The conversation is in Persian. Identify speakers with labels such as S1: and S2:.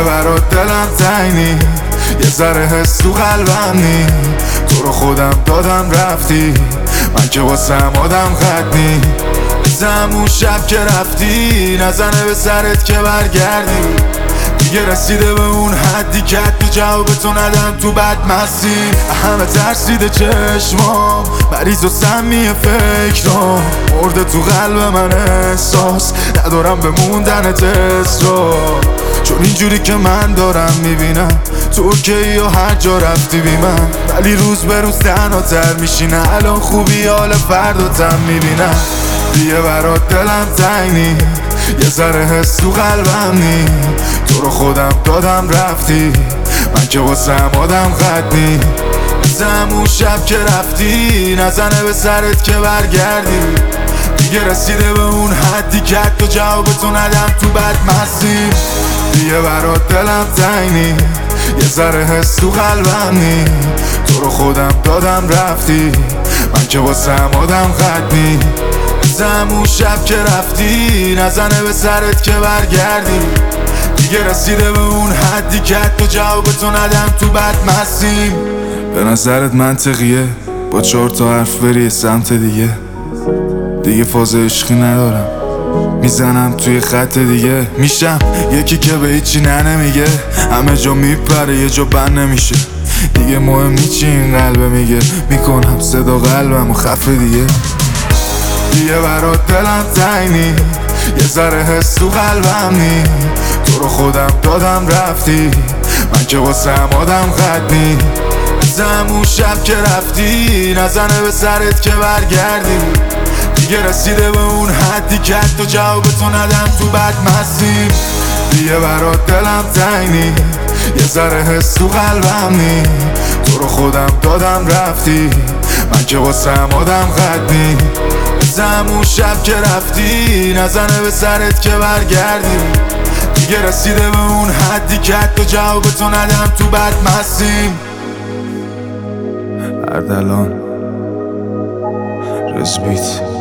S1: برات دلم تنگی، یه ذره حس تو قلبم نی. تو رو خودم دادم رفتی، من که واسم آدم ختنی. بزم اون شب که رفتی، نزنه به سرت که برگردی. دیگه رسیده به اون حدی که حتی جواب تو ندم تو بدمستی. همه ترسیده چشمام، مریض و سمی فکرام. مرده تو قلب من احساس، ندارم به موندنت اصرار. چون اینجوری که من دارم میبینم تو اوکی و هر جا رفتی بی من. ولی روز به روز تنها تر میشینه، الان خوبی حال فرداتم میبینم. دیگه برات دلم تنگی، یه ذره حس تو قلبم نی. تو رو خودم دادم رفتی، من که واسم آدم ختنی. بزم اون شب که رفتی، نزنه به سرت که برگردی. دیگه رسیده به اون حدی که حتی جواب تو ندم تو بدمستی. دیگه برات دلم تنگی، یه ذره حس تو قلبم نی. تو رو خودم دادم رفتی، من که واسم آدم ختنی. بزم اون شب که رفتی، نزنه به سرت که برگردی. دیگه رسیده به اون حدی که حتی جواب تو ندم تو بدمستیم. به نظرت منطقیه با 4 تا حرف بری سمت دیگه؟ دیگه فاز عشقی ندارم، میزنم توی خط دیگه. میشم یکی که به هیچی نه نمیگه، همه جا میپره یه جا بند نمیشه. دیگه مهم نی چی این قلبه میگه، میکنم صدا قلبم و خفه دیگه. دیگه برات دلم تنگی، یه ذره حس تو قلبم نی. تو رو خودم دادم رفتی، من که واسم آدم ختنی. بزم اون شب که رفتی، نزنه به سرت که برگردی. دیگه رسیده به اون حدی که حتی جواب تو ندم تو بدمستی. دیگه برات دلم تنگی، یه ذره حس تو قلبم نی. تو رو خودم دادم رفتی، من که واسم آدم ختنی. بزم اون شب که رفتی، نزنه به سرت که برگردی. دیگه رسیده به اون حدی که حتی جواب تو ندم تو بدمستیم.
S2: اردلان رزبیت